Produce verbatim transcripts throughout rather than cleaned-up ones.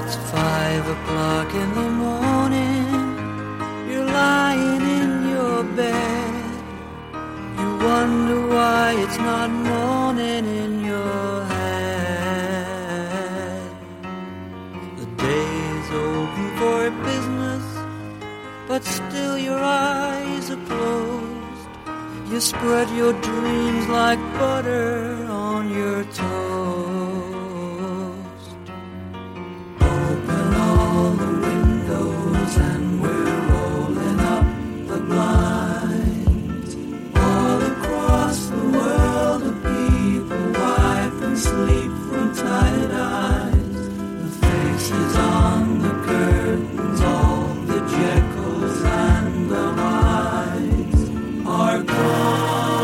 It's five o'clock in the morning. You're lying in your bed. You wonder why it's not morning in your head. The day's open for business, but still your eyes are closed. You spread your dreams like butter on your toast. Open all the windows and we're rolling up the blinds. All across the world the people wipe and sleep from tired eyes. The faces on the curtains, all the Jekylls and the Hydes are gone.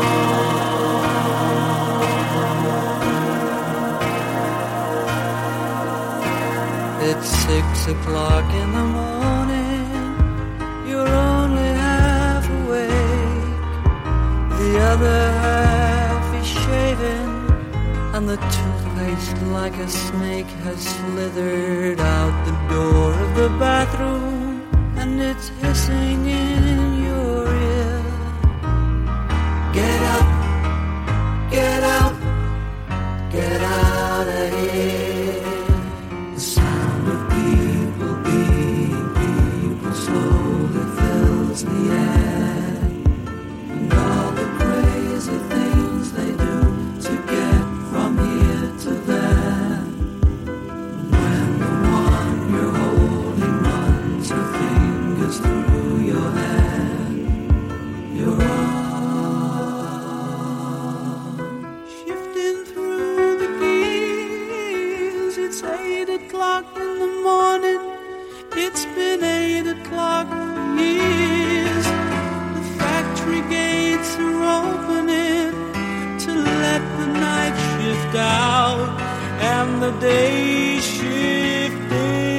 It's six o'clock in the morning. You're only half awake. The other half is shaven, and the toothpaste like a snake has slithered out the door of the bathroom, and it's hissing in your ear. Get up, get up, get out of here. The sound of people being people slowly fills the air, and all the crazy things they do to get from here to there. When the one you're holding runs her fingers through your hair, your arm shifting through the gears. It's eight o'clock in the morning. It's been eight o'clock for years. The factory gates are opening to let the night shift out and the day shift in.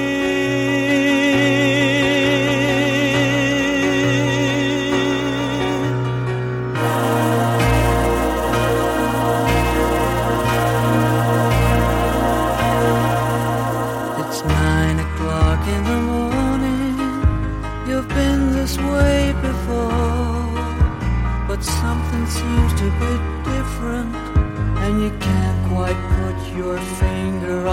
It's nine o'clock in the morning. You've been this way before, but something seems to be different, and you can't quite put your finger